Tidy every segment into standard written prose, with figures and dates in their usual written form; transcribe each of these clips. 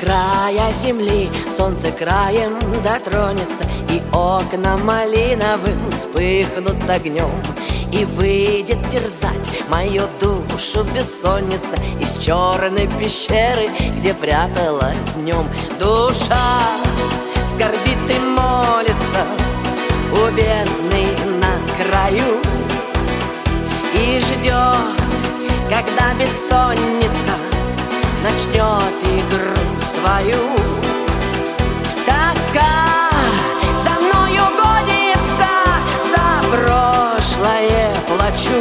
края земли солнце краем дотронется, и окна малиновым вспыхнут огнем, и выйдет терзать мою душу бессонница из черной пещеры, где пряталась днем. Душа скорбит и молится у бездны на краю и ждет, когда бессонница начнет игру свою. Тоска за мною гонится, за прошлое плачу.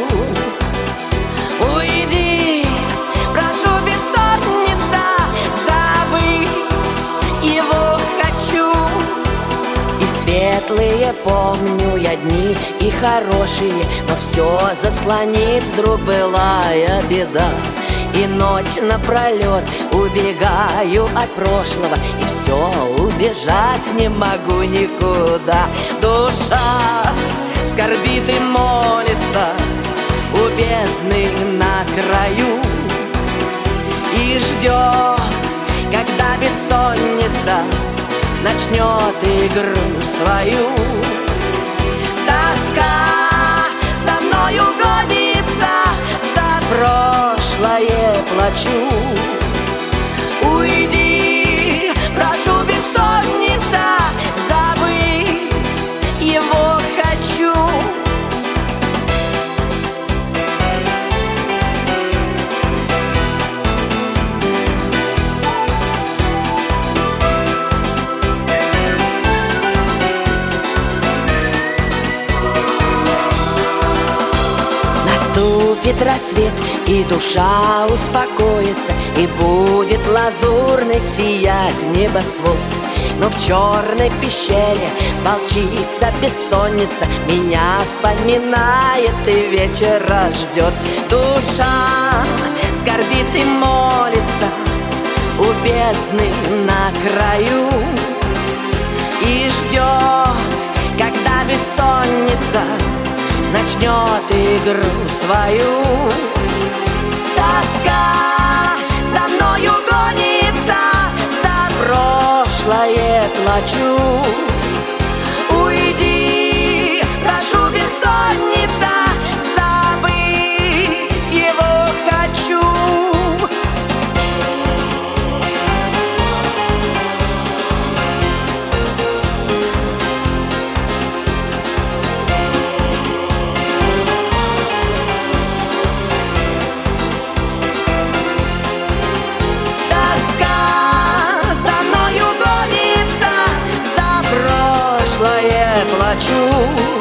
Уйди, прошу, бессонница, забыть его хочу. И светлые помню я дни, и хорошие, но все заслонит вдруг былая беда. И ночь напролет убегаю от прошлого, и все, убежать не могу никуда. Душа скорбит и молится у бездны на краю и ждет, когда бессонница начнет игру свою. Тоска за мною гонится, за прошлое плачу. Уйди, прошу, бессонница, забыть его хочу. Наступит рассвет, и душа успокоится, и будет лазурный сиять небосвод. Но в черной пещере волчица бессонница меня вспоминает и вечера ждет. Душа скорбит и молится у бездны на краю и ждет, когда бессонница начнет игру свою. Тоска за мною гонится, за прошлое плачу. Уйди, прошу, бессонница, забыть его хочу. Плачу.